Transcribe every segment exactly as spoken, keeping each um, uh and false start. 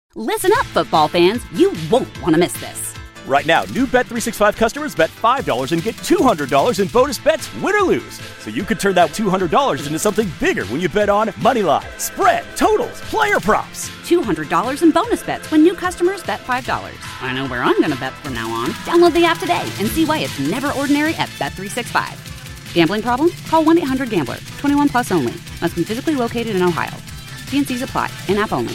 Listen up, football fans. You won't want to miss this. Right now, new Bet three sixty-five customers bet five dollars and get two hundred dollars in bonus bets, win or lose. So you could turn that two hundred dollars into something bigger when you bet on money line, spread, totals, player props. two hundred dollars in bonus bets when new customers bet five dollars. I know where I'm going to bet from now on. Download the app today and see why it's never ordinary at Bet three sixty-five. Gambling problem? Call one eight hundred gambler. twenty-one plus only. Must be physically located in Ohio. T and C's apply. In-app only.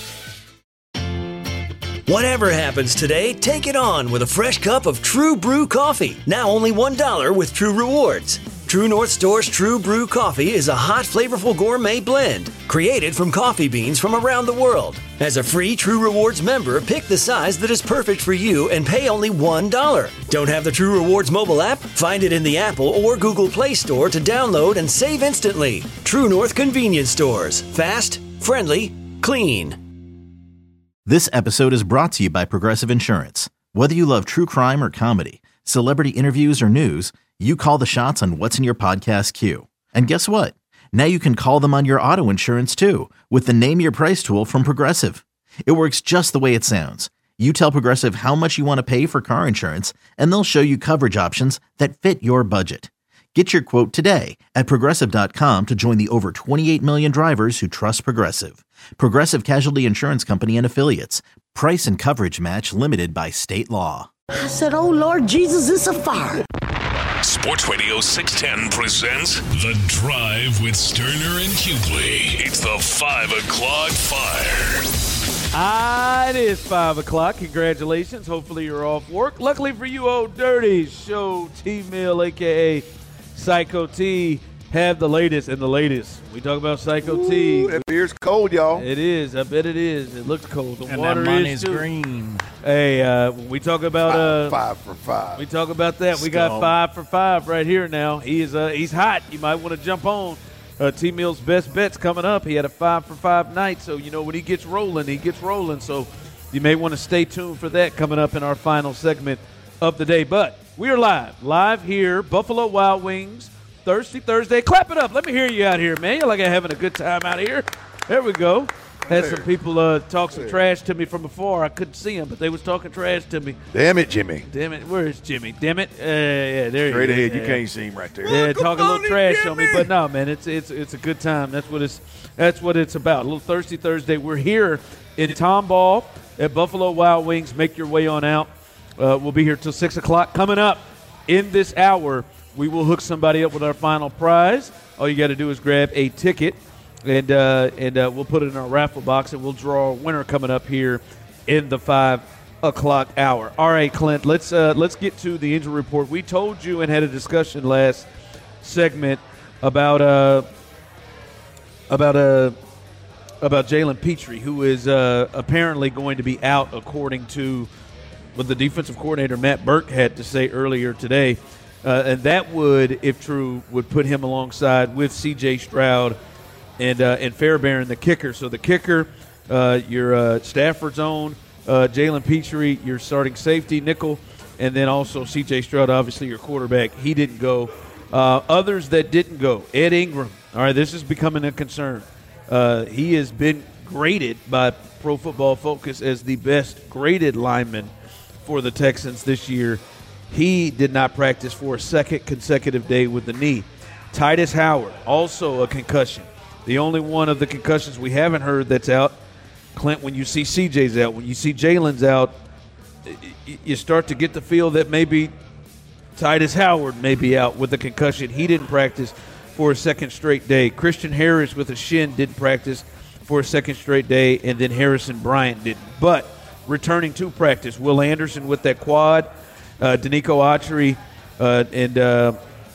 Whatever happens today, take it on with a fresh cup of True Brew coffee. Now only one dollar with True Rewards. True North Store's True Brew coffee is a hot, flavorful gourmet blend created from coffee beans from around the world. As a free True Rewards member, pick the size that is perfect for you and pay only one dollar. Don't have the True Rewards mobile app? Find it in the Apple or Google Play Store to download and save instantly. True North Convenience Stores. Fast, friendly, clean. This episode is brought to you by Progressive Insurance. Whether you love true crime or comedy, celebrity interviews or news, you call the shots on what's in your podcast queue. And guess what? Now you can call them on your auto insurance too with the Name Your Price tool from Progressive. It works just the way it sounds. You tell Progressive how much you want to pay for car insurance, and they'll show you coverage options that fit your budget. Get your quote today at Progressive dot com to join the over twenty-eight million drivers who trust Progressive. Progressive Casualty Insurance Company and Affiliates. Price and coverage match limited by state law. I said, oh, Lord Jesus, it's a fire. Sports Radio six ten presents The Drive with Sterner and Hughley. It's the five o'clock Fire. Ah, it is five o'clock. Congratulations. Hopefully you're off work. Luckily for you, old dirty show T-Mill, a k a. Psycho T, have the latest and the latest. We talk about Psycho Ooh, T. That beer's cold, y'all. It is. I bet it is. It looks cold. The and water that money's is too. green. Hey, uh, we talk about uh, five, five for five. We talk about that. We got five for five right here now. He is. Uh, he's hot. You might want to jump on. Uh, T Mill's best bets coming up. He had a five for five night, so you know when he gets rolling, he gets rolling. So you may want to stay tuned for that coming up in our final segment of the day. But we are live, live here, Buffalo Wild Wings. Thirsty Thursday. Clap it up. Let me hear you out here, man. You're like having a good time out here. There we go. Had some people uh, talk some trash to me from before. I couldn't see them, but they was talking trash to me. Damn it, Jimmy. Damn it. Where is Jimmy? Damn it. Uh, yeah, there Straight you ahead. yeah. You can't see him right there. Yeah, oh, talking a little on, trash Jimmy. on me. But no, man, it's it's it's a good time. That's what it's that's what it's about. A little Thirsty Thursday. We're here in Tomball at Buffalo Wild Wings. Make your way on out. Uh, we'll be here till six o'clock. Coming up in this hour, we will hook somebody up with our final prize. All you got to do is grab a ticket, and uh, and uh, we'll put it in our raffle box, and we'll draw a winner coming up here in the five o'clock hour. All right, Clint, let's uh, let's get to the injury report. We told you and had a discussion last segment about uh, about uh, about Jalen Petrie, who is uh, apparently going to be out, according to what the defensive coordinator Matt Burke had to say earlier today. Uh, and that would, if true, would put him alongside with C J Stroud and uh, and Fairbairn, the kicker. So the kicker, uh, your uh, Stafford's own, uh, Jalen Petrie, your starting safety, nickel, and then also C J Stroud, obviously your quarterback. He didn't go. Uh, others that didn't go, Ed Ingram. All right, this is becoming a concern. Uh, he has been graded by Pro Football Focus as the best graded lineman for the Texans this year. He did not practice for a second consecutive day with the knee. Titus Howard, also a concussion. The only one of the concussions we haven't heard that's out. Clint, when you see C J's out, when you see Jalen's out, you start to get the feel that maybe Titus Howard may be out with a concussion. He didn't practice for a second straight day. Christian Harris with a shin didn't practice for a second straight day, and then Harrison Bryant didn't. But returning to practice, Will Anderson with that quad, Uh, Danico Autry uh, and uh,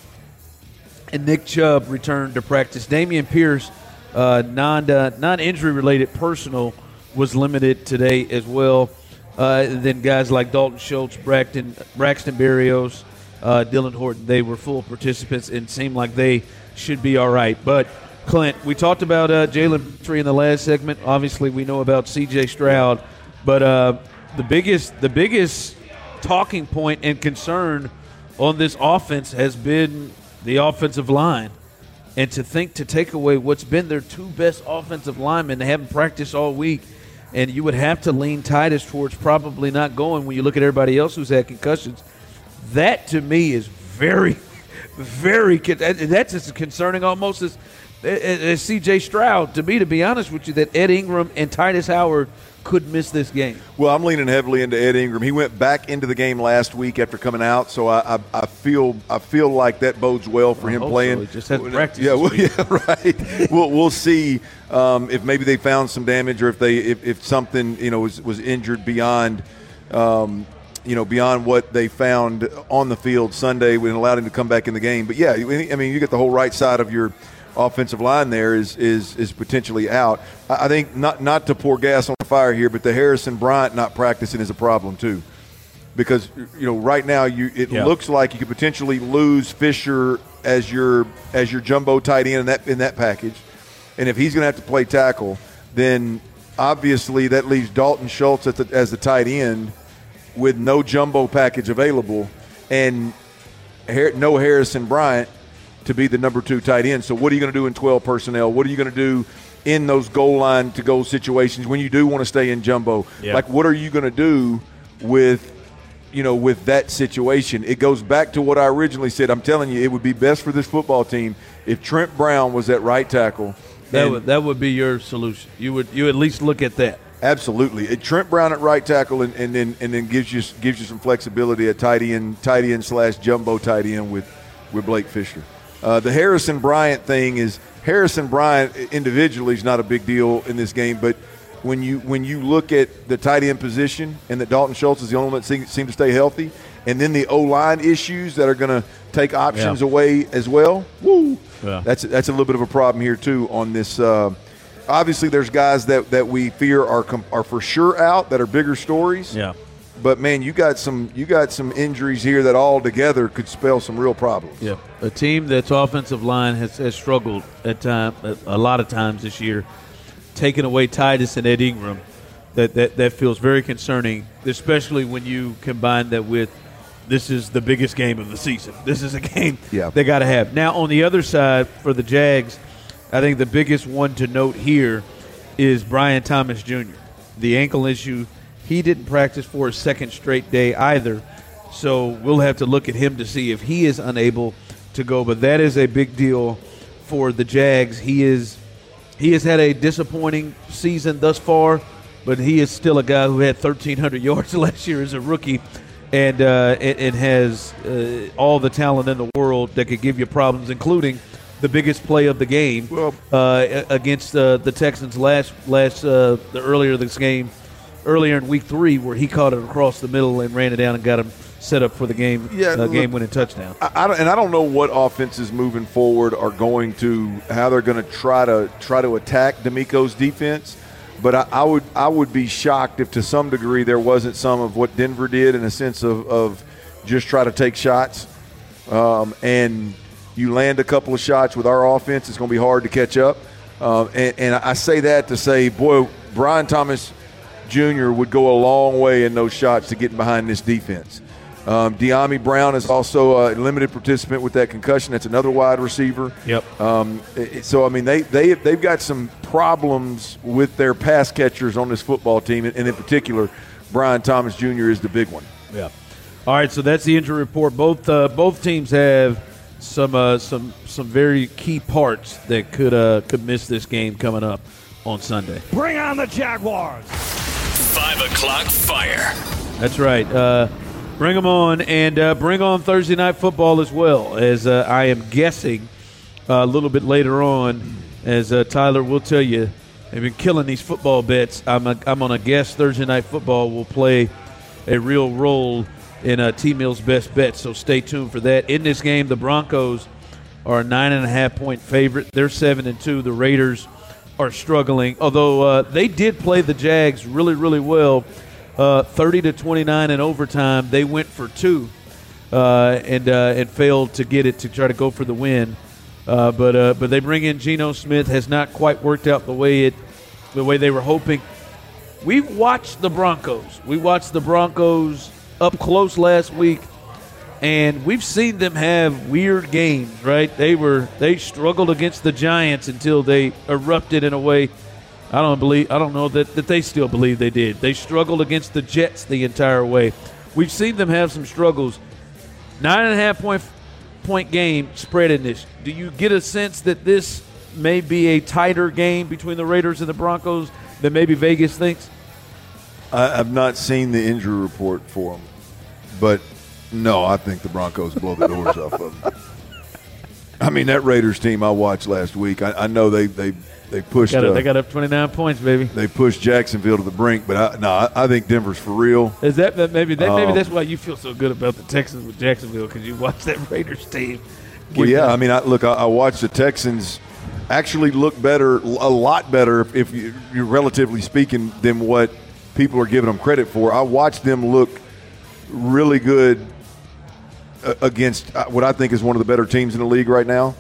and Nick Chubb returned to practice. Dameon Pierce, uh, non uh, non injury related personal, was limited today as well. Uh, and then guys like Dalton Schultz, Braxton Braxton Berrios, uh, Dylan Horton, they were full participants and seemed like they should be all right. But Clint, we talked about uh, Jalen Petrie in the last segment. Obviously, we know about C J Stroud, but uh, the biggest the biggest talking point and concern on this offense has been the offensive line. And to think to take away what's been their two best offensive linemen, they haven't practiced all week, and you would have to lean Titus towards probably not going when you look at everybody else who's had concussions. That, to me, is very, very – that's as concerning almost as, as C J Stroud. To me, to be honest with you, that Ed Ingram and Titus Howard could miss this game. Well, I'm leaning heavily into Ed Ingram. He went back into the game last week after coming out, so I, I, I feel I feel like that bodes well for I him hope playing. So. He just had practice. Yeah, well, yeah, right. we'll we'll see um, if maybe they found some damage or if they if, if something you know was was injured beyond. Um, you know, beyond what they found on the field Sunday when it allowed him to come back in the game. But, yeah, I mean, you get the whole right side of your offensive line there is is is potentially out. I think not not to pour gas on the fire here, but the Harrison Bryant not practicing is a problem too. Because, you know, right now you it yeah. looks like you could potentially lose Fisher as your as your jumbo tight end in that in that package. And if he's going to have to play tackle, then obviously that leaves Dalton Schultz at the, as the tight end with no jumbo package available and no Harrison Bryant to be the number two tight end. So what are you going to do in twelve personnel? What are you going to do in those goal line to goal situations when you do want to stay in jumbo? Yeah. Like, what are you going to do with, you know, with that situation? It goes back to what I originally said. I'm telling you, it would be best for this football team if Trent Brown was at right tackle. That would, that would be your solution. You would you at least look at that. Absolutely, it, Trent Brown at right tackle, and, and then and then gives you gives you some flexibility at tight end, tight end slash jumbo tight end with with Blake Fisher. Uh, the Harrison Bryant thing is Harrison Bryant individually is not a big deal in this game, but when you when you look at the tight end position and that Dalton Schultz is the only one that seems seem to stay healthy, and then the O-line issues that are going to take options yeah. away as well. Woo, yeah. that's that's a little bit of a problem here too on this. Uh, Obviously, there's guys that, that we fear are com- are for sure out that are bigger stories. Yeah. But man, you got some you got some injuries here that all together could spell some real problems. Yeah. A team that's offensive line has, has struggled at time a lot of times this year, taking away Titus and Ed Ingram. That that that feels very concerning, especially when you combine that with this is the biggest game of the season. This is a game yeah. they got to have. Now on the other side for the Jags, I think the biggest one to note here is Brian Thomas Junior The ankle issue, he didn't practice for a second straight day either. So we'll have to look at him to see if he is unable to go. But that is a big deal for the Jags. He is he has had a disappointing season thus far, but he is still a guy who had thirteen hundred yards last year as a rookie and, uh, and, and has uh, all the talent in the world that could give you problems, including – the biggest play of the game well, uh, against uh, the Texans last last uh, the earlier this game, earlier in week three, where he caught it across the middle and ran it down and got him set up for the game yeah, uh, game winning touchdown. I, I don't, and I don't know what offenses moving forward are going to how they're going to try to try to attack D'Amico's defense. But I, I would I would be shocked if to some degree there wasn't some of what Denver did in a sense of, of just try to take shots um, and. You land a couple of shots with our offense, it's going to be hard to catch up. Uh, and, and I say that to say, boy, Brian Thomas Junior would go a long way in those shots to getting behind this defense. Um, De'Ami Brown is also a limited participant with that concussion. That's another wide receiver. Yep. Um, so, I mean, they, they, they've got some problems with their pass catchers on this football team, and in particular, Brian Thomas Junior is the big one. Yeah. All right, so that's the injury report. Both uh, both teams have – Some uh, some some very key parts that could uh, could miss this game coming up on Sunday. Bring on the Jaguars. Five o'clock fire. That's right. Uh, bring them on, and uh, bring on Thursday night football as well. As uh, I am guessing uh, a little bit later on, as uh, Tyler will tell you, they've been killing these football bets. I'm a, I'm on a guess Thursday night football will play a real role in uh, T-Mill's best bet, so stay tuned for that. In this game, the Broncos are a nine and a half point favorite. They're seven and two. The Raiders are struggling, although uh, they did play the Jags really, really well. Uh, thirty to twenty-nine in overtime. They went for two uh, and uh, and failed to get it to try to go for the win. Uh, but uh, but they bring in Geno Smith. Has not quite worked out the way it the way they were hoping. We watched the Broncos. We watched the Broncos up close last week, and we've seen them have weird games, right? They were they struggled against the Giants until they erupted in a way I don't believe. I don't know that, that they still believe they did. They struggled against the Jets the entire way. We've seen them have some struggles. Nine and a half point point game spread in this. Do you get a sense that this may be a tighter game between the Raiders and the Broncos than maybe Vegas thinks? I, I've not seen the injury report for them, but no, I think the Broncos blow the doors off of them. I mean, that Raiders team I watched last week, I, I know they they they pushed. Got it, uh, they got up twenty-nine points, baby. They pushed Jacksonville to the brink, but I, no, I, I think Denver's for real. Is that that maybe that maybe Um, that's why you feel so good about the Texans with Jacksonville, because you watched that Raiders team? Well, yeah, I mean, I, look, I, I watched the Texans actually look better, a lot better, if, if you, you're relatively speaking, than what people are giving them credit for. I watched them look really good uh, against uh, what I think is one of the better teams in the league right now.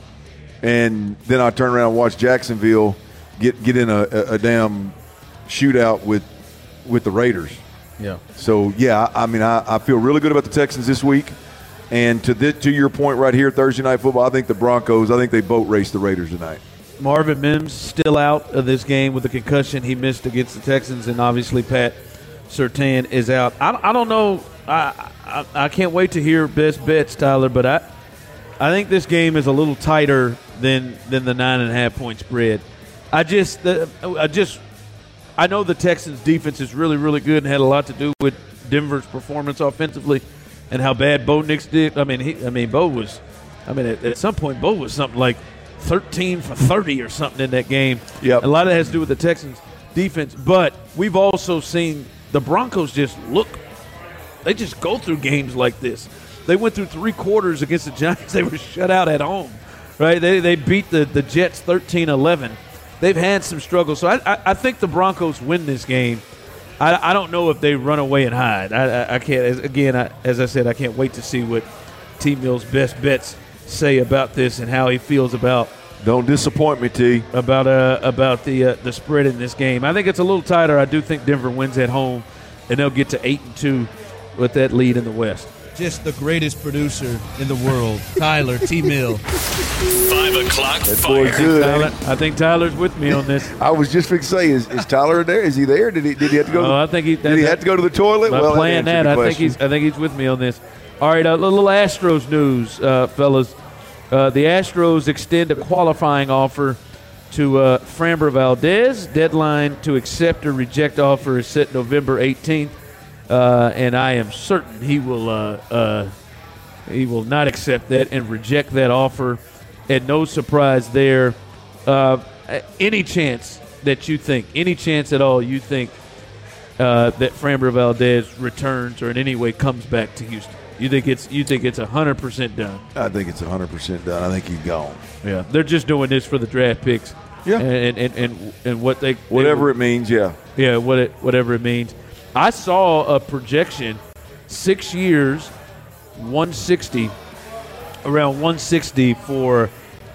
And then I turn around and watch Jacksonville get get in a, a, a damn shootout with with the Raiders. Yeah. So, yeah, I mean, I, I feel really good about the Texans this week. And to this, to your point right here, Thursday Night Football, I think the Broncos, I think they boat race the Raiders tonight. Marvin Mims still out of this game with a concussion. He missed against the Texans, and obviously Pat Surtain is out. I, I don't know. I, I I can't wait to hear best bets, Tyler, but I I think this game is a little tighter than than the nine and a half point spread. I just the, I just I know the Texans defense is really really good and had a lot to do with Denver's performance offensively and how bad Bo Nix did. I mean he I mean Bo was I mean at, at some point Bo was something like thirteen for thirty or something in that game. Yep. A lot of that has to do with the Texans defense, but we've also seen the Broncos just look they just go through games like this. They went through three quarters against the Giants. They were shut out at home, right? They they beat the, the Jets thirteen eleven. They've had some struggles. So I, I, I think the Broncos win this game. I, I don't know if they run away and hide. I, I, I can't. As, again, I, as I said, I can't wait to see what T. Mill's best bets say about this and how he feels about Don't disappoint me, T. about uh, about the uh, the spread in this game. I think it's a little tighter. I do think Denver wins at home, and they'll get to eight and two with that lead in the West. Just the greatest producer in the world, Tyler T. Mill. Five o'clock That boy fire. good. Tyler, ain't I think Tyler's with me on this. he? I was just fixing to say, is, is Tyler there? Is he there? Did he? Did he have to go? to Oh, the, I think he. did he have to go to the toilet? By well, playing that, that, answered the I think question. he's. I think he's with me on this. All right, a little Astros news, uh, fellas. Uh, the Astros extend a qualifying offer to uh, Framber Valdez. Deadline to accept or reject offer is set November eighteenth, uh, and I am certain he will. Uh, uh, he will not accept that and reject that offer. And no surprise there. Uh, any chance that you think, any chance at all you think uh, that Framber Valdez returns or in any way comes back to Houston? You think it's you think it's a hundred percent done? I think it's one hundred percent done. I think he's gone. Yeah, they're just doing this for the draft picks. Yeah. and and and, and what they Whatever they, it means, yeah. yeah, what it whatever it means. I saw a projection, six years, one sixty, around one sixty for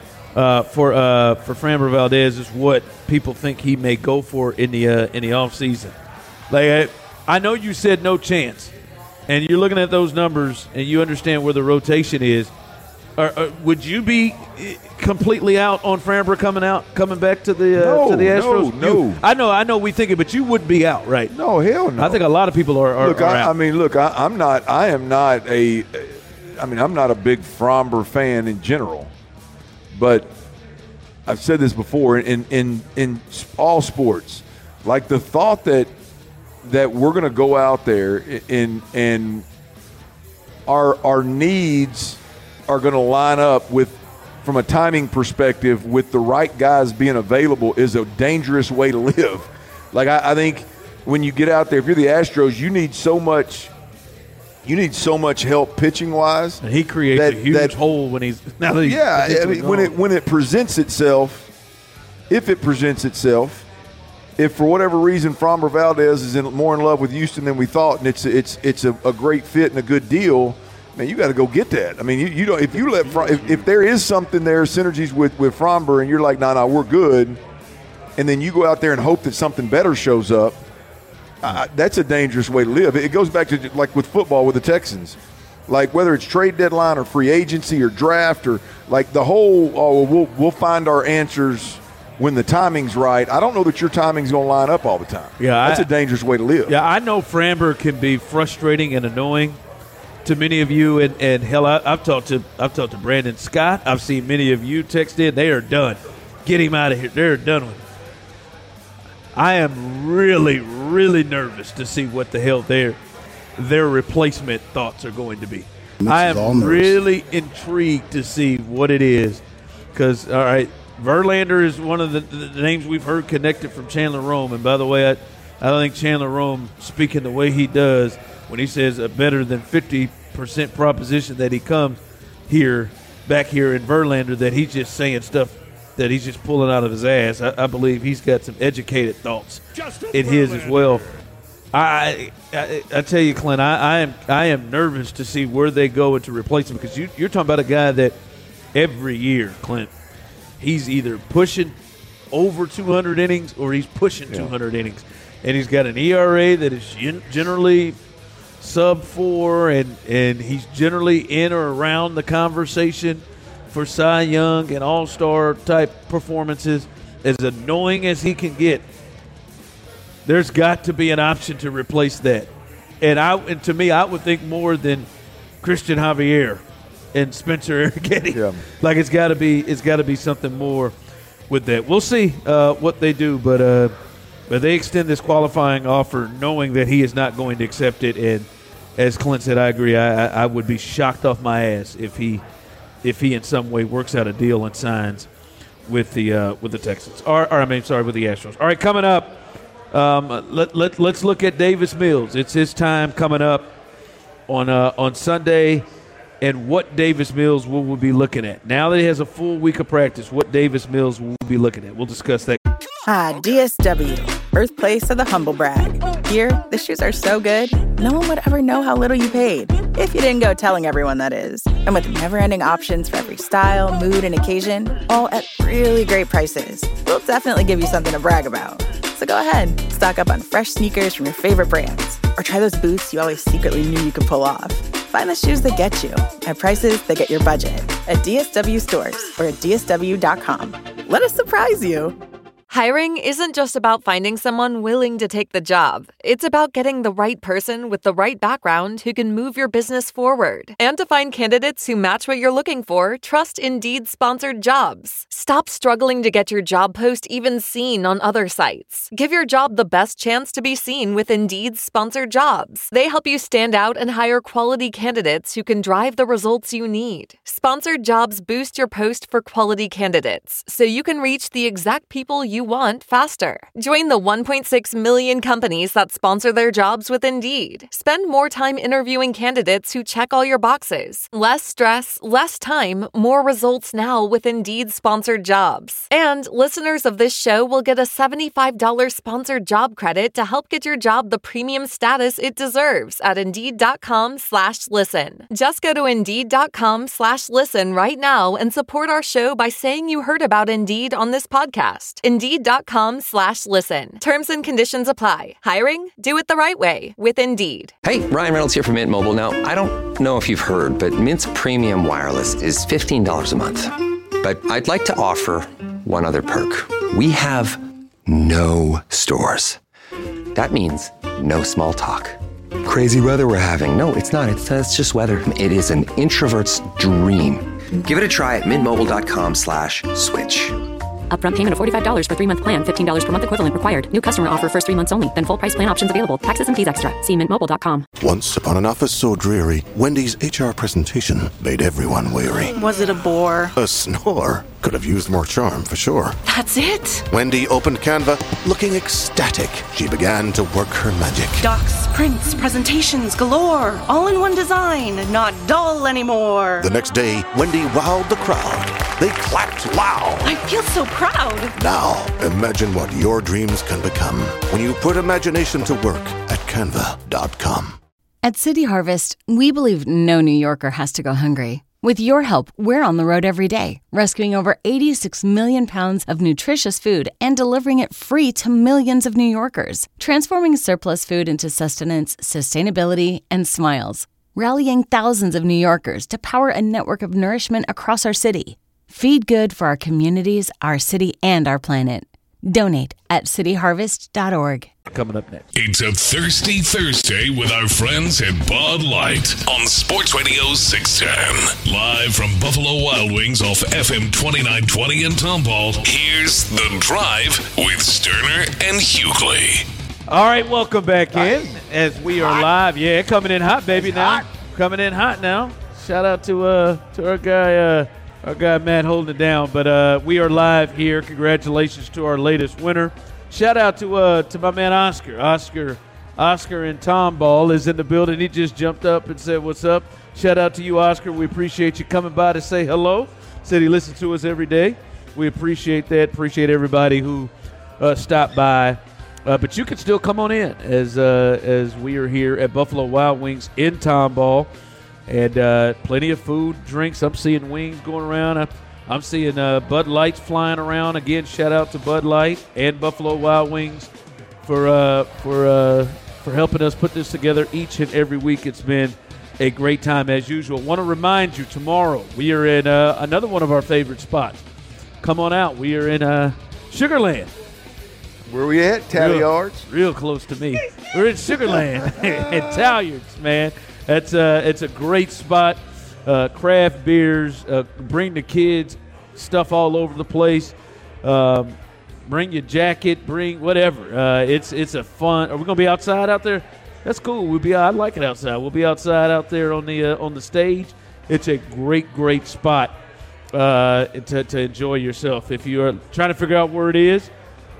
uh, for uh, for Framber Valdez is what people think he may go for in the uh, in the offseason. Like I, I know you said no chance, and you're looking at those numbers and you understand where the rotation is. Or, or would you be completely out on Framber coming out, coming back to the uh, No, to the Astros? no, no. You- I know, I know. We think it, but you would be out, right? No, hell no. I think a lot of people are. are, Look, are I, out. I mean, look, I, I'm not. I am not a. I mean, I'm not a big Framber fan in general, but I've said this before in in in all sports. Like the thought that that we're going to go out there and and our our needs are going to line up with, from a timing perspective, with the right guys being available is a dangerous way to live. Like I, I think when you get out there, if you're the Astros, you need so much. You need so much help pitching wise. And he creates that- a huge that- hole when he's now that he's Yeah, I potentially mean, when it gone. when it presents itself, if it presents itself, if for whatever reason Framber Valdez is in, more in love with Houston than we thought, and it's it's it's a, a great fit and a good deal, man, you got to go get that. I mean, you, you don't if you let Fra- if, if there is something there, synergies with with Framber, and you're like, nah, nah, we're good, and then you go out there and hope that something better shows up. Uh, that's a dangerous way to live. It goes back to like with football with the Texans, like whether it's trade deadline or free agency or draft or like the whole. Oh, we'll we'll find our answers when the timing's right. I don't know that your timing's going to line up all the time. Yeah, That's I, a dangerous way to live. Yeah, I know Framber can be frustrating and annoying to many of you, and, and hell, I, I've talked to I've talked to Brandon Scott. I've seen many of you text in. They are done. Get him out of here. They're done with him. I am really, really nervous to see what the hell their their replacement thoughts are going to be. This I am nervous. really intrigued to see what it is, because all right, Verlander is one of the, the names we've heard connected from Chandler Rome, and by the way, I, I don't think Chandler Rome, speaking the way he does when he says a better than fifty percent proposition that he comes here, back here in Verlander, that he's just saying stuff that he's just pulling out of his ass. I, I believe he's got some educated thoughts Justin in his Verlander. as well. I, I I tell you, Clint, I, I am I am nervous to see where they go into replace him, because you, you're talking about a guy that every year, Clint, he's either pushing over two hundred innings or he's pushing yeah. two hundred innings, and he's got an E R A that is gen- generally sub four, and and he's generally in or around the conversation for Cy Young and All-Star type performances. As annoying as he can get, there's got to be an option to replace that. And I, and to me, I would think more than Christian Javier and Spencer Arrighetti. Yeah. Like it's got to be, it's got to be something more with that. We'll see uh, what they do, but uh, but they extend this qualifying offer knowing that he is not going to accept it. And as Clint said, I agree. I, I, I would be shocked off my ass if he, if he in some way works out a deal and signs with the uh, with the Texans. Or, or I mean, sorry, with the Astros. All right, coming up. Um, let, let, let's look at Davis Mills. It's his time coming up on uh, on Sunday, and what Davis Mills will we be looking at. Now that he has a full week of practice, what Davis Mills will we be looking at? We'll discuss that. Ah, D S W, birthplace of the humble brag. Here, the shoes are so good, no one would ever know how little you paid, if you didn't go telling everyone, that is. And with never-ending options for every style, mood, and occasion, all at really great prices, we'll definitely give you something to brag about. So go ahead, stock up on fresh sneakers from your favorite brands, or try those boots you always secretly knew you could pull off. Find the shoes that get you at prices that get your budget at D S W stores or at D S W dot com. Let us surprise you. Hiring isn't just about finding someone willing to take the job. It's about getting the right person with the right background who can move your business forward. And to find candidates who match what you're looking for, trust Indeed-sponsored jobs. Stop struggling to get your job post even seen on other sites. Give your job the best chance to be seen with Indeed-sponsored jobs. They help you stand out and hire quality candidates who can drive the results you need. Sponsored jobs boost your post for quality candidates, so you can reach the exact people you want faster. Join the one point six million companies that sponsor their jobs with Indeed. Spend more time interviewing candidates who check all your boxes. Less stress, less time, more results now with Indeed-sponsored jobs. And listeners of this show will get a seventy-five dollars sponsored job credit to help get your job the premium status it deserves at Indeed.com slash listen. Just go to Indeed.com slash listen right now and support our show by saying you heard about Indeed on this podcast. Indeed.com slash listen. Terms and conditions apply. Hiring? Do it the right way with Indeed. Hey, Ryan Reynolds here from Mint Mobile. Now, I don't know if you've heard, but Mint's premium wireless is fifteen dollars a month. But I'd like to offer one other perk. We have no stores. That means no small talk. Crazy weather we're having. No, it's not. It's, uh, it's just weather. It is an introvert's dream. Give it a try at mintmobile.com slash switch. Upfront payment of forty-five dollars for three-month plan, fifteen dollars per month equivalent required. New customer offer first three months only. Then full price plan options available. Taxes and fees extra. See mint mobile dot com. Once upon an office so dreary, Wendy's H R presentation made everyone weary. Was it a bore? A snore. Could have used more charm, for sure. That's it? Wendy opened Canva, looking ecstatic. She began to work her magic. Docs, prints, presentations galore. All in one design. Not dull anymore. The next day, Wendy wowed the crowd. They clapped loud. I feel so proud. Now, imagine what your dreams can become when you put imagination to work at canva dot com. At City Harvest, we believe no New Yorker has to go hungry. With your help, we're on the road every day, rescuing over eighty-six million pounds of nutritious food and delivering it free to millions of New Yorkers, transforming surplus food into sustenance, sustainability, and smiles, rallying thousands of New Yorkers to power a network of nourishment across our city. Feed good for our communities, our city, and our planet. Donate at city harvest dot org. Coming up next. It's a Thirsty Thursday with our friends at Bud Light on Sports Radio six ten. Live from Buffalo Wild Wings off F M twenty-nine twenty in Tomball, here's The Drive with Sterner and Hughley. All right, welcome back in as we are live. Yeah, coming in hot, baby, now. Coming in hot now. Shout out to uh to our guy, uh, our guy Matt holding it down. But uh, we are live here. Congratulations to our latest winner. Shout out to uh to my man Oscar. Oscar, Oscar in Tomball is in the building. He just jumped up and said, "What's up?" Shout out to you, Oscar. We appreciate you coming by to say hello. Said he listens to us every day. We appreciate that. Appreciate everybody who uh, stopped by. Uh, but you can still come on in as uh, as we are here at Buffalo Wild Wings in Tomball, and uh, plenty of food, drinks. I'm seeing wings going around. I'm, I'm seeing uh, Bud Lights flying around. Again, shout out to Bud Light and Buffalo Wild Wings for uh, for uh, for helping us put this together each and every week. It's been a great time as usual. Want to remind you, tomorrow we are in uh, another one of our favorite spots. Come on out. We are in uh, Sugarland. Where we at? Tally real, Yards? Real close to me. We're in Sugarland at Talliards, man. That's uh, it's a great spot. Uh, craft beers, uh, bring the kids, stuff all over the place. Um, bring your jacket, bring whatever. Uh, it's it's a fun. Are we gonna be outside out there? That's cool. We'll be. I like it outside. We'll be outside out there on the uh, on the stage. It's a great, great spot uh, to to enjoy yourself. If you are trying to figure out where it is.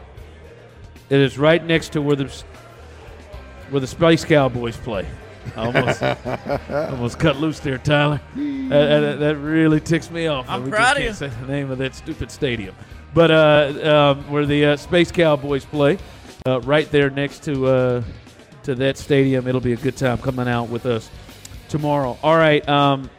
It is right next to where the where the Space Cowboys play. I almost, almost cut loose there, Tyler. That, that, that really ticks me off. I'm we proud just of can't say the name of that stupid stadium. But uh, um, where the uh, Space Cowboys play, uh, right there next to uh, to that stadium. It'll be a good time coming out with us tomorrow. All right. Um,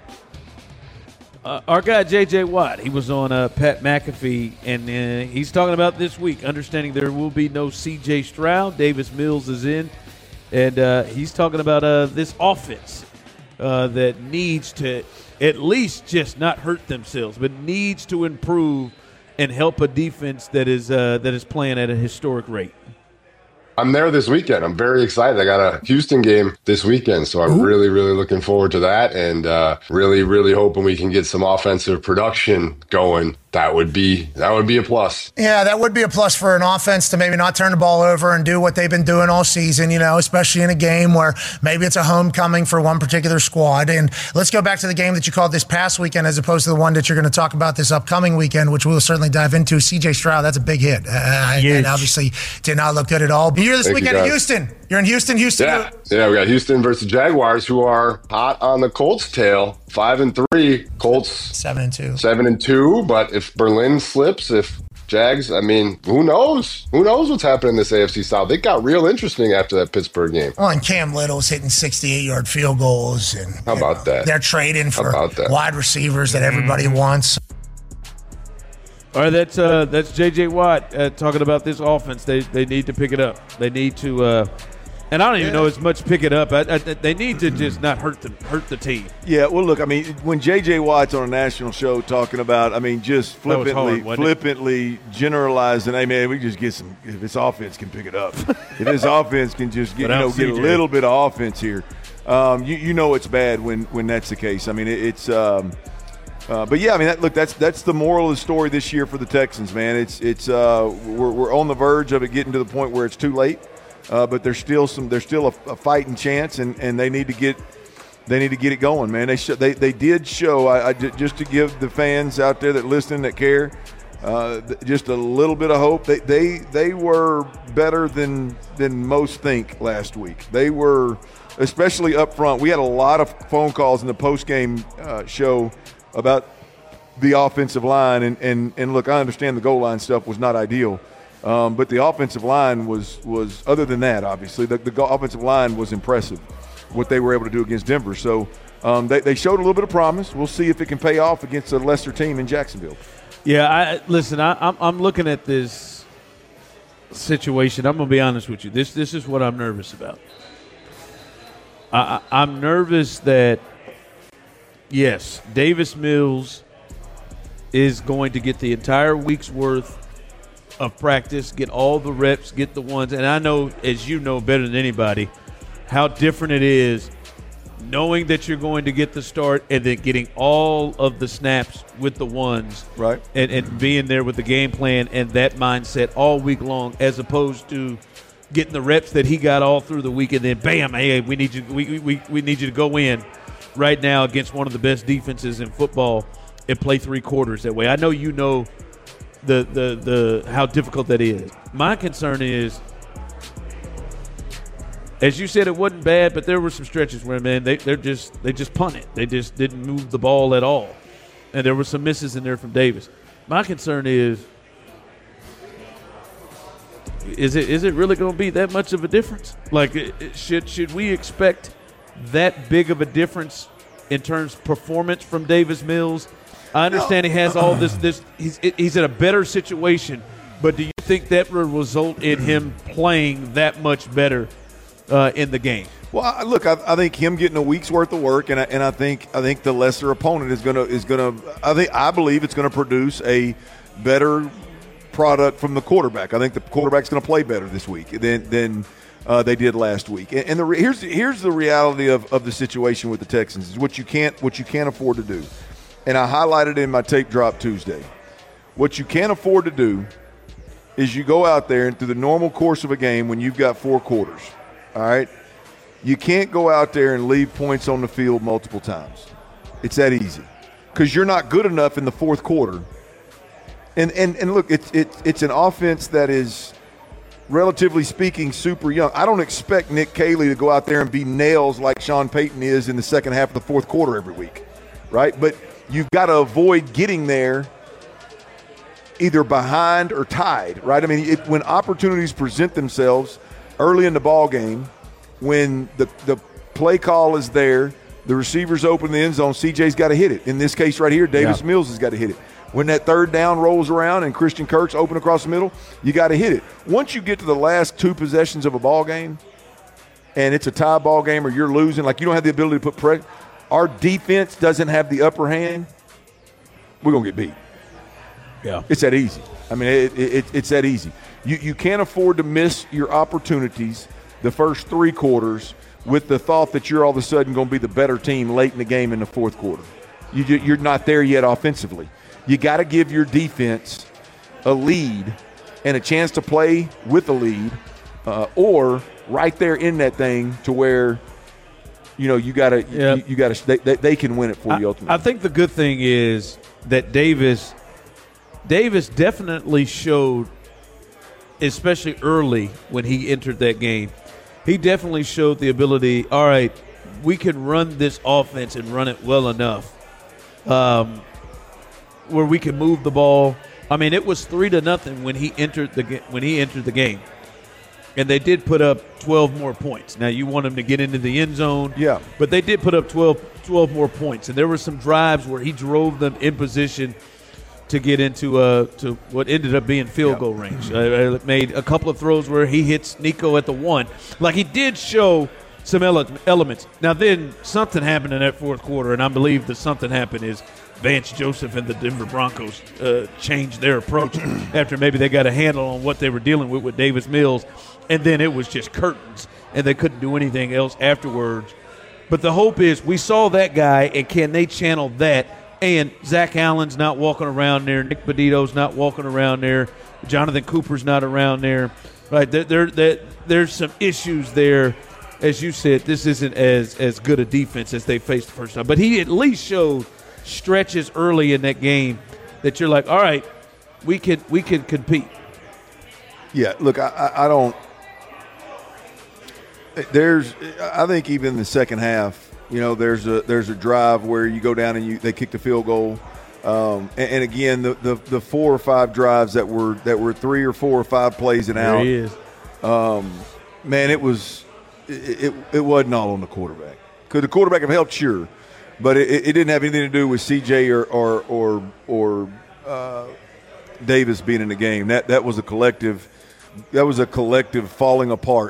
Uh, our guy, J J. Watt, he was on uh, Pat McAfee, and uh, he's talking about this week, understanding there will be no C J. Stroud. Davis Mills is in, and uh, he's talking about uh, this offense uh, that needs to at least just not hurt themselves, but needs to improve and help a defense that is uh, that is playing at a historic rate. I'm there this weekend. I'm very excited. I got a Houston game this weekend, so I'm Ooh. really, really looking forward to that, and uh, really, really hoping we can get some offensive production going. That would be that would be a plus. Yeah, that would be a plus for an offense to maybe not turn the ball over and do what they've been doing all season, you know, especially in a game where maybe it's a homecoming for one particular squad. And let's go back to the game that you called this past weekend as opposed to the one that you're going to talk about this upcoming weekend, which we'll certainly dive into. C J. Stroud, that's a big hit. Uh, and obviously did not look good at all. But you're this Thank weekend you in Houston. You're in Houston, Houston. Yeah, yeah, we got Houston versus Jaguars, who are hot on the Colts' tail. Five and three, Colts seven and two. Seven and two. But if Berlin slips, if Jags, I mean, who knows? Who knows what's happening in this A F C South? It got real interesting after that Pittsburgh game. Well, and Cam Little's hitting sixty-eight yard field goals, and how about know, that? They're trading for wide receivers that everybody mm-hmm. wants. All right, that's uh, that's J J. Watt uh, talking about this offense. They they need to pick it up. They need to. Uh, And I don't even know as much pick it up. I, I, they need to just not hurt the hurt the team. Yeah, well, look, I mean, when J J. Watt's on a national show talking about, I mean, just flippantly, hard, flippantly generalizing, hey, man, we just get some – if his offense can pick it up. If his offense can just get, you know, get a little bit of offense here, um, you, you know it's bad when, when that's the case. I mean, it, it's um, – uh, but, yeah, I mean, that, look, that's that's the moral of the story this year for the Texans, man. It's it's uh, we're, we're on the verge of it getting to the point where it's too late. Uh, but there's still some. There's still a, a fighting chance, and, and they need to get they need to get it going, man. They sh- they they did show. I, I just to give the fans out there that listen that care, uh, just a little bit of hope. They they they were better than than most think last week. They were, especially up front. We had a lot of phone calls in the post game uh, show about the offensive line, and, and and look, I understand the goal line stuff was not ideal. Um, but the offensive line was, was other than that, obviously, the, the offensive line was impressive, what they were able to do against Denver. So um, they, they showed a little bit of promise. We'll see if it can pay off against a lesser team in Jacksonville. Yeah, I, listen, I, I'm, I'm looking at this situation. I'm going to be honest with you. This this is what I'm nervous about. I, I, I'm nervous that, yes, Davis Mills is going to get the entire week's worth of practice, get all the reps, get the ones. And I know, as you know better than anybody, how different it is knowing that you're going to get the start and then getting all of the snaps with the ones. Right. And, and being there with the game plan and that mindset all week long, as opposed to getting the reps that he got all through the week and then, bam, hey, we need you, we, we, we need you to go in right now against one of the best defenses in football and play three quarters that way. I know you know the the the how difficult that is. My concern is, as you said, it wasn't bad, but there were some stretches where, man, they they're just they just punted. They just didn't move the ball at all, and there were some misses in there from Davis. My concern is, is it is it really going to be that much of a difference? Like, should should we expect that big of a difference in terms of performance from Davis Mills? I understand he has all this. This he's he's in a better situation, but do you think that will result in him playing that much better uh, in the game? Well, I, look, I, I think him getting a week's worth of work, and I, and I think I think the lesser opponent is gonna is gonna. I think I believe it's gonna produce a better product from the quarterback. I think the quarterback's gonna play better this week than than uh, they did last week. And, and the, here's here's the reality of, of the situation with the Texans is what you can't what you can't afford to do. And I highlighted in my tape drop Tuesday. What you can't afford to do is you go out there and through the normal course of a game when you've got four quarters, all right, you can't go out there and leave points on the field multiple times. It's that easy because you're not good enough in the fourth quarter. And and, and look, it's, it's, it's an offense that is, relatively speaking, super young. I don't expect Nick Caley to go out there and be nails like Sean Payton is in the second half of the fourth quarter every week, right? But you've got to avoid getting there either behind or tied, right? I mean, it, when opportunities present themselves early in the ball game, when the, the play call is there, the receiver's open the end zone, C J's got to hit it. In this case right here, Davis yeah. Mills has got to hit it. When that third down rolls around and Christian Kirk's open across the middle, you got to hit it. Once you get to the last two possessions of a ball game and it's a tie ball game or you're losing, like you don't have the ability to put pressure, our defense doesn't have the upper hand, we're going to get beat. Yeah. It's that easy. I mean, it, it, it's that easy. You, you can't afford to miss your opportunities the first three quarters with the thought that you're all of a sudden going to be the better team late in the game in the fourth quarter. You, you're not there yet offensively. You got to give your defense a lead and a chance to play with a lead uh, or right there in that thing to where – you know, you got to, yep. you, you got to, they, they can win it for you ultimately. I think the good thing is that Davis, Davis definitely showed, especially early when he entered that game, he definitely showed the ability, all right, we can run this offense and run it well enough um, where we can move the ball. I mean, it was three to nothing when he entered the when he entered the game. And they did put up twelve more points. Now, you want them to get into the end zone. Yeah. But they did put up twelve, twelve more points. And there were some drives where he drove them in position to get into uh, to what ended up being field yeah. goal range. Uh, made a couple of throws where he hits Nico at the one. Like, he did show some ele- elements. Now, then something happened in that fourth quarter, and I believe that something happened is Vance Joseph and the Denver Broncos uh, changed their approach after maybe they got a handle on what they were dealing with with Davis Mills. And then it was just curtains, and they couldn't do anything else afterwards. But the hope is we saw that guy, and can they channel that? And Zach Allen's not walking around there. Nick Pedito's not walking around there. Jonathan Cooper's not around there. Right? There, there, there, there's some issues there. As you said, this isn't as, as good a defense as they faced the first time. But he at least showed stretches early in that game that you're like, all right, we can we can compete. Yeah, look, I, I, I don't – There's, I think even in the second half, you know, there's a there's a drive where you go down and you they kick the field goal, um, and, and again the, the the four or five drives that were that were three or four or five plays and out. There he is. Um, man, it was it, it it wasn't all on the quarterback. Could the quarterback have helped? Sure, but it, it didn't have anything to do with C J or or or, or uh, Davis being in the game. That that was a collective. That was a collective falling apart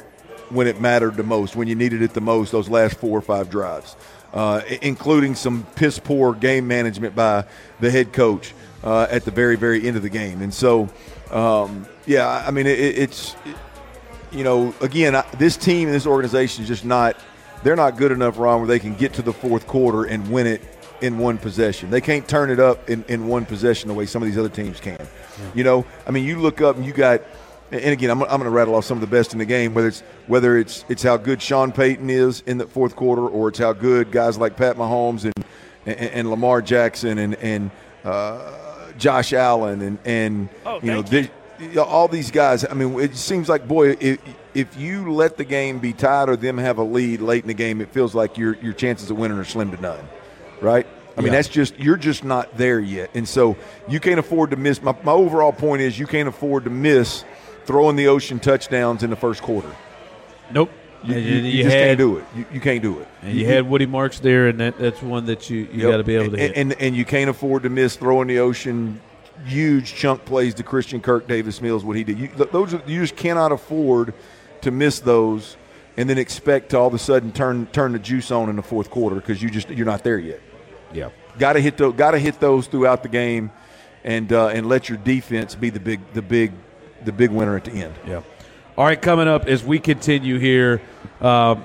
when it mattered the most, when you needed it the most, those last four or five drives, uh, including some piss-poor game management by the head coach uh, at the very, very end of the game. And so, um, yeah, I mean, it, it's, it, you know, again, I, this team and this organization is just not – they're not good enough, Ron, where they can get to the fourth quarter and win it in one possession. They can't turn it up in, in one possession the way some of these other teams can. Yeah. You know, I mean, you look up and you got – and again, I'm, I'm going to rattle off some of the best in the game, whether it's whether it's it's how good Sean Payton is in the fourth quarter, or it's how good guys like Pat Mahomes and and, and Lamar Jackson and and uh, Josh Allen and and oh, you know they, all these guys. I mean, it seems like, boy, if, if you let the game be tied or them have a lead late in the game, it feels like your your chances of winning are slim to none, right? I mean, yeah. that's just – you're just not there yet. And so you can't afford to miss – my my overall point is you can't afford to miss throwing the Ocean touchdowns in the first quarter. Nope. You, you, you, you you just had, can't do it. You, you can't do it. And you, you had Woody Marks there, and that, that's one that you, you yep. got to be able to and, hit. And, and you can't afford to miss throwing the Ocean huge chunk plays to Christian Kirk Davis Mills, what he did. You, those are, you just cannot afford to miss those and then expect to all of a sudden turn turn the juice on in the fourth quarter because you just you're not there yet. Yeah. Got to hit those. Got to hit those throughout the game, and uh, and let your defense be the big, the big, the big winner at the end. Yeah. All right, coming up as we continue here, um,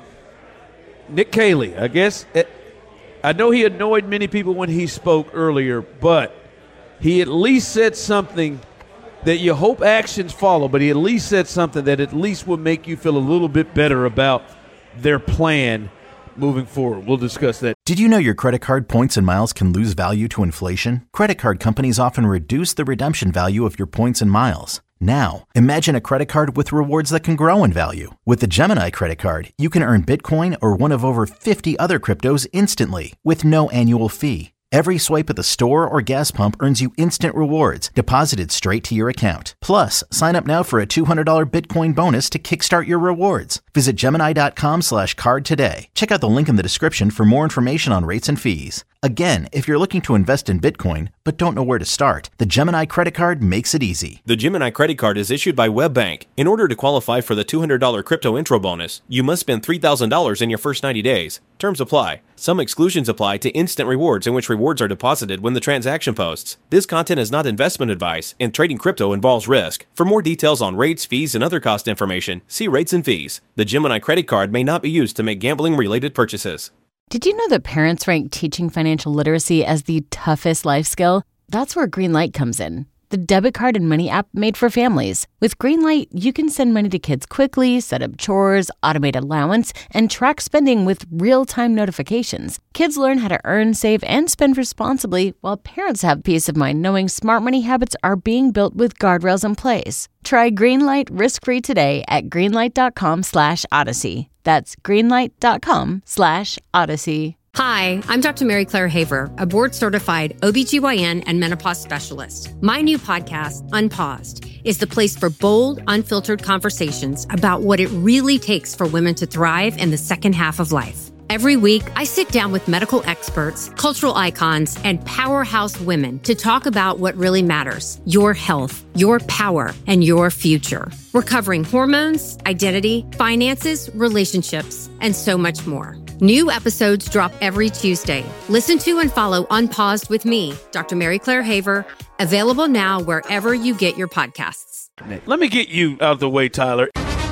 Nick Caley. I guess it, I know he annoyed many people when he spoke earlier, but he at least said something that you hope actions follow. But he at least said something that at least would make you feel a little bit better about their plan moving forward. We'll discuss that. Did you know your credit card points and miles can lose value to inflation? Credit card companies often reduce the redemption value of your points and miles. Now, imagine a credit card with rewards that can grow in value. With the Gemini credit card, you can earn Bitcoin or one of over fifty other cryptos instantly with no annual fee. Every swipe at the store or gas pump earns you instant rewards deposited straight to your account. Plus, sign up now for a two hundred dollars Bitcoin bonus to kickstart your rewards. Visit Gemini.com slash card today. Check out the link in the description for more information on rates and fees. Again, if you're looking to invest in Bitcoin but don't know where to start, the Gemini credit card makes it easy. The Gemini credit card is issued by WebBank. In order to qualify for the two hundred dollars crypto intro bonus, you must spend three thousand dollars in your first ninety days. Terms apply. Some exclusions apply to instant rewards, in which rewards are deposited when the transaction posts. This content is not investment advice, and trading crypto involves risk. For more details on rates, fees, and other cost information, see rates and fees. The Gemini credit card may not be used to make gambling-related purchases. Did you know that parents rank teaching financial literacy as the toughest life skill? That's where Greenlight comes in, the debit card and money app made for families. With Greenlight, you can send money to kids quickly, set up chores, automate allowance, and track spending with real-time notifications. Kids learn how to earn, save, and spend responsibly, while parents have peace of mind knowing smart money habits are being built with guardrails in place. Try Greenlight risk-free today at greenlight.com slash odyssey. That's greenlight.com slash odyssey. Hi, I'm Doctor Mary Claire Haver, a board-certified O B G Y N and menopause specialist. My new podcast, Unpaused, is the place for bold, unfiltered conversations about what it really takes for women to thrive in the second half of life. Every week, I sit down with medical experts, cultural icons, and powerhouse women to talk about what really matters: your health, your power, and your future. We're covering hormones, identity, finances, relationships, and so much more. New episodes drop every Tuesday. Listen to and follow Unpaused with me, Doctor Mary Claire Haver, available now wherever you get your podcasts. Let me get you out of the way, Tyler.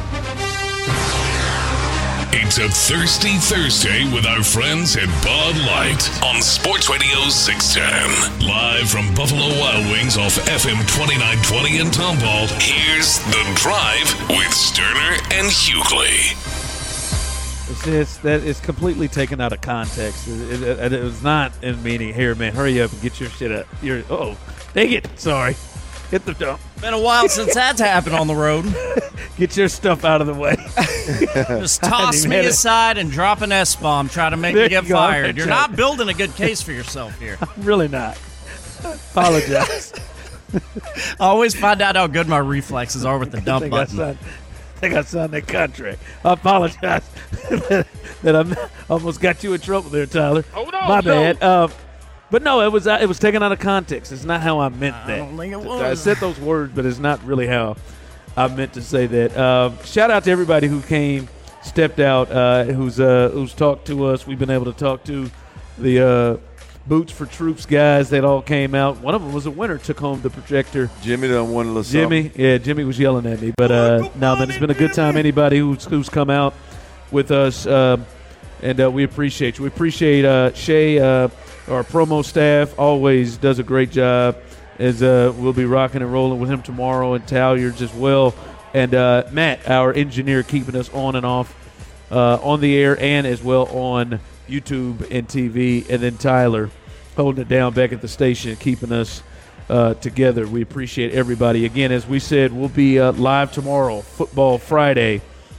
It's a Thirsty Thursday with our friends at Bud Light on Sports Radio six ten. Live from Buffalo Wild Wings off F M twenty-nine twenty in Tomball, here's The Drive with Sterner and Hughley. It's, it's, that is completely taken out of context. It, it, it was not in meaning, here, man, hurry up and get your shit up. Your, oh, dang it. Sorry. Hit the dump. Been a while since that's happened on the road. Get your stuff out of the way. Just toss me aside and drop an S-bomb. Try to make There me get you go. fired. You're not building a good case for yourself here. I'm really not. Apologize. I always find out how good my reflexes are with the dump I think button. I signed, I think I signed that contract. I apologize that, that I almost got you in trouble there, Tyler. Hold on, My no. bad. Uh, but no, it was uh, it was taken out of context. It's not how I meant I that. don't think it I was. said those words, but it's not really how I meant to say that. Uh, shout out to everybody who came stepped out, uh, who's uh, who's talked to us. We've been able to talk to the uh, Boots for Troops guys that all came out. One of them was a winner, took home the projector. Jimmy done won a little Jimmy, something. yeah, Jimmy was yelling at me. But uh, no, man, it's been a good time. Anybody who's, who's come out with us, uh, and uh, we appreciate you. We appreciate uh, Shay, uh, our promo staff, always does a great job. As uh, we'll be rocking and rolling with him tomorrow, and Talyards as well. And uh, Matt, our engineer, keeping us on and off uh, on the air and as well on YouTube and T V. And then Tyler holding it down back at the station, keeping us uh, together. We appreciate everybody. Again, as we said, we'll be uh, live tomorrow, Football Friday.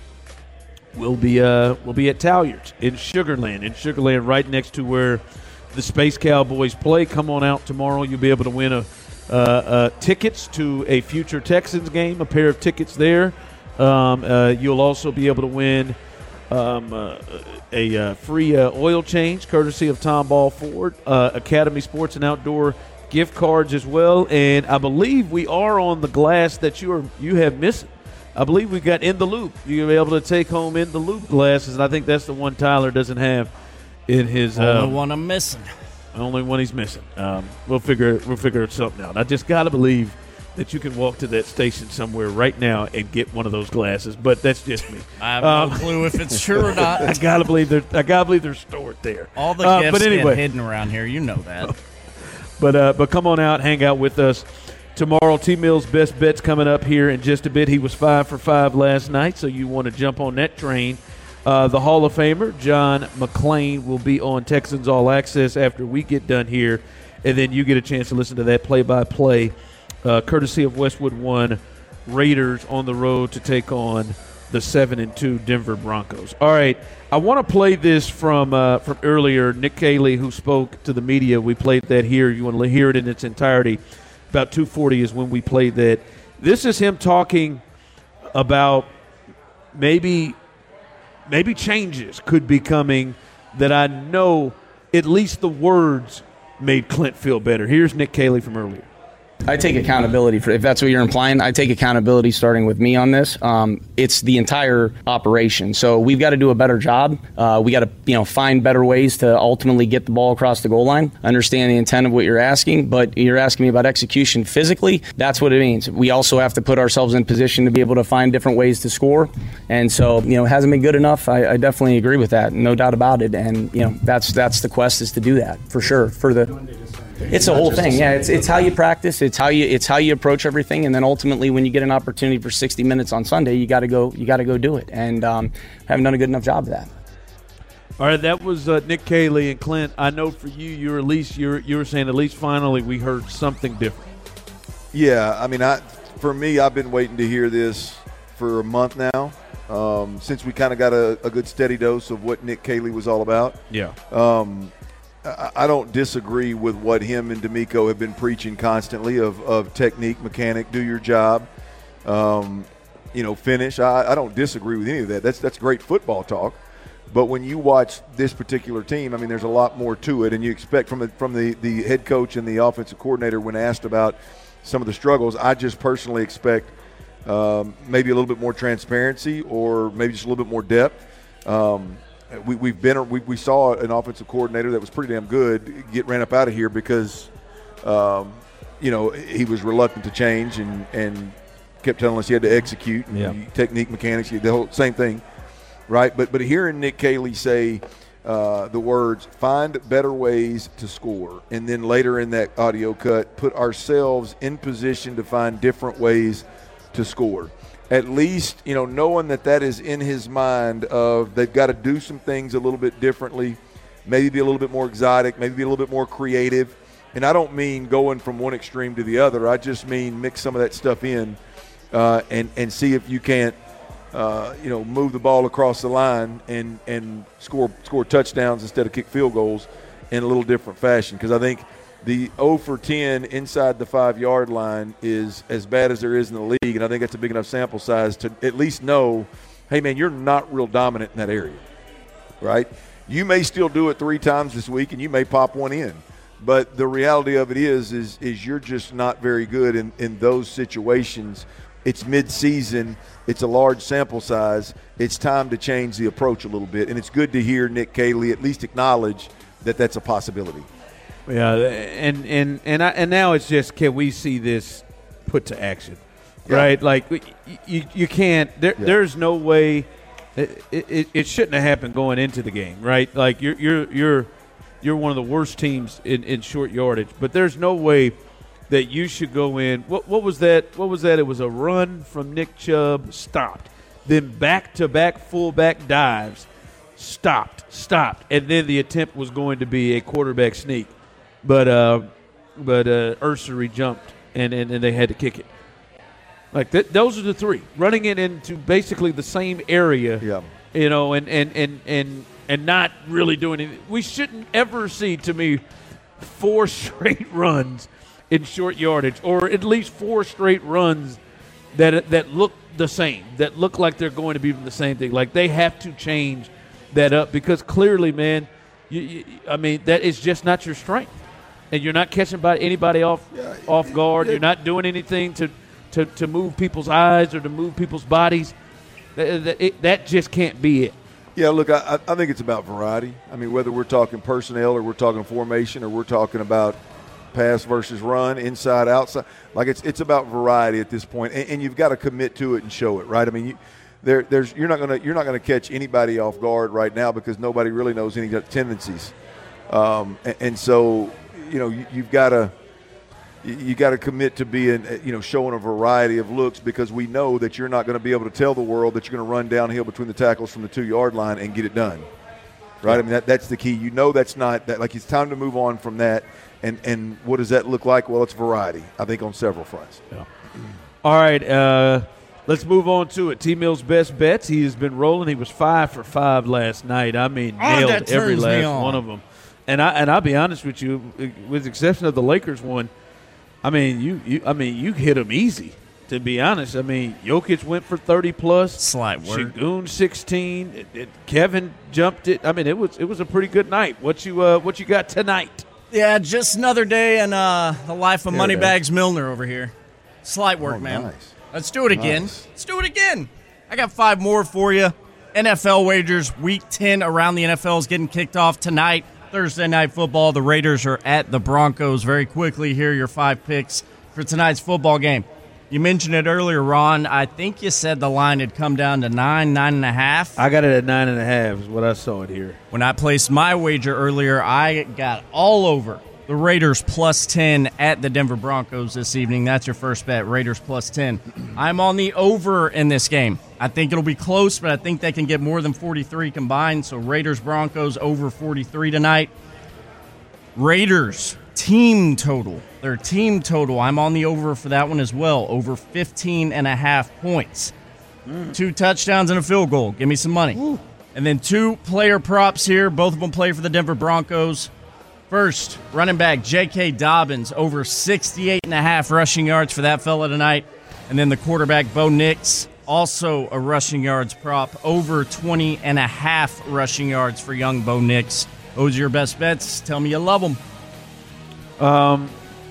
We'll be uh, we'll be at Talyards in Sugar Land, in Sugar Land, right next to where the Space Cowboys play. Come on out tomorrow. You'll be able to win a uh, uh, tickets to a future Texans game, a pair of tickets there. Um, uh, you'll also be able to win um, uh, a uh, free uh, oil change, courtesy of Tom Ball Ford, uh, Academy Sports and Outdoor gift cards as well. And I believe we are on the glass that you are you have missing. I believe we got In the Loop. You'll be able to take home In the Loop glasses, and I think that's the one Tyler doesn't have in his. Only uh, one I'm missing. Only one he's missing. Um, we'll figure we'll figure something out. I just got to believe that you can walk to that station somewhere right now and get one of those glasses, but that's just me. I have um, no clue if it's true or not. I gotta believe they're I gotta believe they're stored there. All the uh, gifts but anyway. get hidden around here. You know that. But uh, but come on out, hang out with us tomorrow. T Mill's best bets coming up here in just a bit. He was five for five last night, so you want to jump on that train. Uh, the Hall of Famer John McClain will be on Texans All Access after we get done here, and then you get a chance to listen to that play-by-play, uh, courtesy of Westwood One. Raiders on the road to take on the seven and two Denver Broncos. All right, I want to play this from uh, from earlier. Nick Caley, who spoke to the media, we played that here. You want to hear it in its entirety. About two forty is when we played that. This is him talking about maybe maybe changes could be coming that I know at least the words made Clint feel better. Here's Nick Caley from earlier. I take accountability for, if that's what you're implying, I take accountability starting with me on this. Um, it's the entire operation. So we've got to do a better job. Uh, we got to, you know, find better ways to ultimately get the ball across the goal line. Understand the intent of what you're asking, but you're asking me about execution physically. That's what it means. We also have to put ourselves in position to be able to find different ways to score. And so, you know, it hasn't been good enough. I, I definitely agree with that. No doubt about it. And, you know, that's, that's the quest, is to do that for sure. For the, It's the whole thing, yeah. It's it's how you practice. It's how you it's how you approach everything, and then ultimately, when you get an opportunity for sixty minutes on Sunday, you got to go. You got to go do it, and um, haven't done a good enough job of that. All right, that was uh, Nick Caley and Clint. I know for you, you're at least you're you were saying at least finally we heard something different. Yeah, I mean, I for me, I've been waiting to hear this for a month now, um, since we kind of got a, a good steady dose of what Nick Caley was all about. Yeah. Um, I don't disagree with what him and D'Amico have been preaching constantly of, of technique, mechanic, do your job, um, you know, finish. I, I don't disagree with any of that. That's that's great football talk. But when you watch this particular team, I mean, there's a lot more to it. And you expect from the, from the, the head coach and the offensive coordinator, when asked about some of the struggles, I just personally expect um, maybe a little bit more transparency or maybe just a little bit more depth. Um We, we've been we, we saw an offensive coordinator that was pretty damn good get ran up out of here because, um, you know, he was reluctant to change and, and kept telling us he had to execute and yeah. technique, mechanics, the whole same thing, right? But but hearing Nick Caley say uh, the words "find better ways to score," and then later in that audio cut, put ourselves in position to find different ways to score. At least, you know, knowing that that is in his mind of they've got to do some things a little bit differently, maybe be a little bit more exotic, maybe be a little bit more creative. And I don't mean going from one extreme to the other. I just mean mix some of that stuff in uh, and, and see if you can't, uh, you know, move the ball across the line and, and score score touchdowns instead of kick field goals in a little different fashion. Because I think the oh for ten inside the five-yard line is as bad as there is in the league, and I think that's a big enough sample size to at least know, hey, man, you're not real dominant in that area, right? You may still do it three times this week, and you may pop one in. But the reality of it is is, is you're just not very good in, in those situations it's mid-season, it's a large sample size, it's time to change the approach a little bit. And it's good to hear Nick Caley at least acknowledge that that's a possibility. Yeah, and and and I, and now it's just, can we see this put to action, yeah. right? Like you you can't. There, yeah. There's no way. It, it, it shouldn't have happened going into the game, right? Like you're you're you're you're one of the worst teams in, in short yardage, but there's no way that you should go in. What what was that? What was that? It was a run from Nick Chubb, stopped, then back to back fullback dives, stopped, stopped, and then the attempt was going to be a quarterback sneak. But uh, but uh, Ursary jumped, and, and, and they had to kick it. Like th- those are the three. Running it into basically the same area, yeah. you know, and, and, and, and, and not really doing anything. We shouldn't ever see, to me, four straight runs in short yardage, or at least four straight runs that that look the same, that look like they're going to be the same thing. Like they have to change that up because clearly, man, you, you, I mean, that is just not your strength. And you're not catching by anybody off yeah, off guard. It, you're not doing anything to, to, to move people's eyes or to move people's bodies. That, that, it, that just can't be it. Yeah, look, I, I think it's about variety. I mean, whether we're talking personnel or we're talking formation or we're talking about pass versus run, inside, outside, like it's it's about variety at this point, and, and you've got to commit to it and show it, right? I mean, you, there there's you're not gonna you're not gonna catch anybody off guard right now because nobody really knows any tendencies, um, and, and so. You know, you, you've got to you got to commit to being, you know, showing a variety of looks because we know that you're not going to be able to tell the world that you're going to run downhill between the tackles from the two-yard line and get it done, right? I mean, that, that's the key. You know that's not – that. Like it's time to move on from that. And, and what does that look like? Well, it's variety, I think, on several fronts. Yeah. All right, uh, let's move on to it. T-Mill's best bets. He has been rolling. He was five for five last night. I mean, oh, nailed every last one of them. And I and I'll be honest with you, with the exception of the Lakers one, I mean you, you I mean you hit them easy. To be honest, I mean Jokic went for thirty plus, slight word. Şengün sixteen, it, it, Kevin jumped it. I mean it was it was a pretty good night. What you uh, what you got tonight? Yeah, just another day in uh, the life of Moneybags Milner over here. Slight work, oh, man. Nice. Let's do it again. Nice. Let's do it again. I got five more for you. N F L wagers, Week ten around the N F L is getting kicked off tonight. Thursday Night Football, the Raiders are at the Broncos. Very quickly, here are your five picks for tonight's football game. You mentioned it earlier, Ron. I think you said the line had come down to nine, nine and a half. I got it at nine and a half is what I saw it here. When I placed my wager earlier, I got all over the Raiders plus ten at the Denver Broncos this evening. That's your first bet, Raiders plus ten. I'm on the over in this game. I think it'll be close, but I think they can get more than forty-three combined. So Raiders, Broncos over forty-three tonight. Raiders team total. Their team total. I'm on the over for that one as well. Over fifteen and a half points. Mm. Two touchdowns and a field goal. Give me some money. Ooh. And then two player props here. Both of them play for the Denver Broncos. First, running back J K. Dobbins, over sixty-eight and a half rushing yards for that fella tonight. And then the quarterback, Bo Nix, also a rushing yards prop, over twenty and a half rushing yards for young Bo Nix. Those are your best bets. Tell me you love them. Um,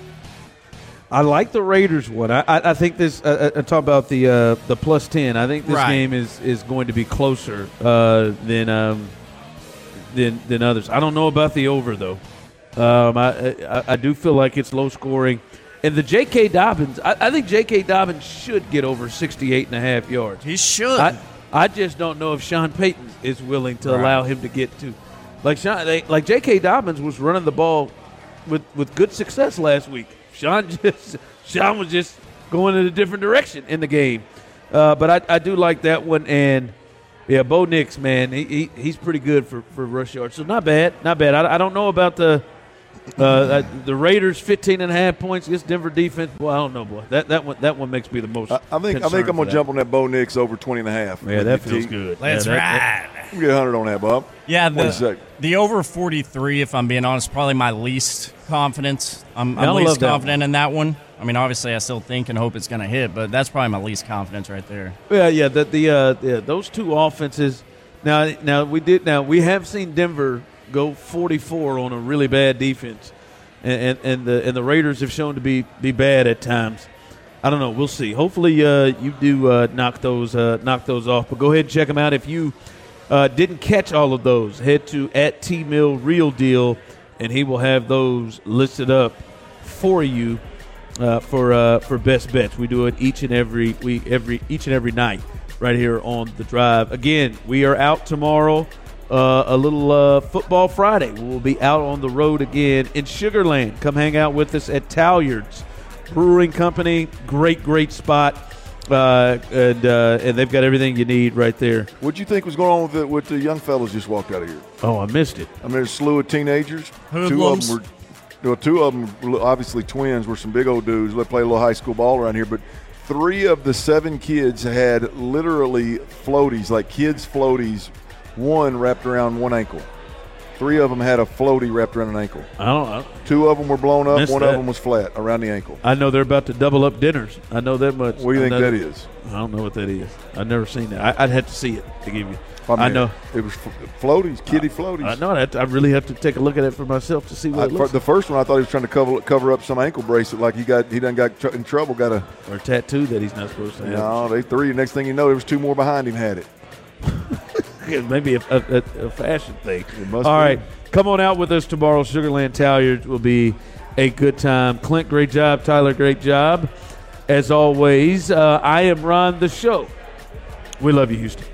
I like the Raiders one. I, I, I think this. Uh, I talk about the uh, the plus ten. I think this right. game is, is going to be closer uh, than um, than than others. I don't know about the over though. Um, I, I I do feel like it's low scoring. And the J K. Dobbins, I, I think J K. Dobbins should get over sixty-eight and a half yards. He should. I, I just don't know if Sean Payton is willing to right. allow him to get to. Like Sean, they, like J K. Dobbins was running the ball with, with good success last week. Sean just Sean was just going in a different direction in the game. Uh, but I, I do like that one. And, yeah, Bo Nix, man, he, he he's pretty good for, for rush yards. So not bad, not bad. I, I don't know about the uh, the Raiders fifteen and a half points against Denver defense. Well, I don't know, boy. That that one that one makes me the most. I, I think I think I'm gonna jump on that Bo Nix over twenty and a half. Yeah, that feels good. Let's yeah, ride. You get one hundred on that, Bob. Yeah, the, the over forty-three, if I'm being honest, probably my least confidence. I'm, I'm least confident in that one. I mean, obviously, I still think and hope it's going to hit, but that's probably my least confidence right there. Yeah, yeah, the, the uh, yeah, those two offenses. Now, now we did. Now we have seen Denver go forty-four on a really bad defense, and and, and the and the Raiders have shown to be be bad at times. I don't know. We'll see. Hopefully, uh, you do uh, knock those uh, knock those off. But go ahead and check them out. If you uh, didn't catch all of those, head to at T Mill Real Deal, and he will have those listed up for you uh, for uh, for best bets. We do it each and every week, every each and every night, right here on The Drive. Again, we are out tomorrow. Uh, a little uh, football Friday. We'll be out on the road again in Sugar Land. Come hang out with us at Talyards Brewing Company. Great, great spot. Uh, and uh, and they've got everything you need right there. What'd you think was going on with the, with the young fellas just walked out of here? Oh, I missed it. I mean, there's a slew of teenagers. Hoodlums. Two of them were, well, two of them were obviously twins, were some big old dudes. They play a little high school ball around here, but three of the seven kids had literally floaties, like kids' floaties, one wrapped around one ankle. Three of them had a floaty wrapped around an ankle. I don't know. Two of them were blown up. One that. of them was flat around the ankle. I know they're about to double up dinners. I know that much. What do you I think that that is? I don't know what that is. I've never seen that. I, I'd have to see it to give you. I, mean, I know. It was floaties, kiddie floaties. I know. I, I really have to take a look at it for myself to see what I, it looks the like. first one, I thought he was trying to cover cover up some ankle bracelet, like he got he done got tr- in trouble, got a or a tattoo that he's not supposed to have. No, they three. Next thing you know, there was two more behind him had it. Maybe a, a, a fashion thing. All right, come on out with us tomorrow. Sugar Land Talyards will be a good time. Clint, great job. Tyler, great job. As always, uh, I am Ron the Show. We love you, Houston.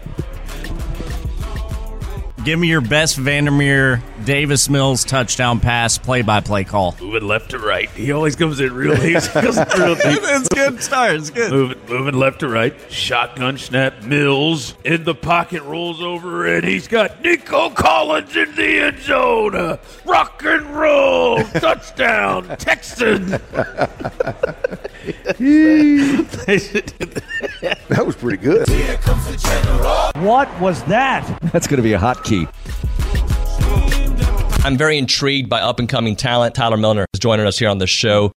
Give me your best Vandermeer Davis Mills touchdown pass play-by-play call. Moving left to right. He always comes in real deep. Comes in real deep. It's good start. It's good. Moving, moving left to right. Shotgun snap. Mills in the pocket, rolls over, and he's got Nico Collins in the end zone. Uh, rock and roll. Touchdown. Texan. That was pretty good. What was that? That's going to be a hot key. I'm very intrigued by up-and-coming talent. Tyler Milner is joining us here on the show.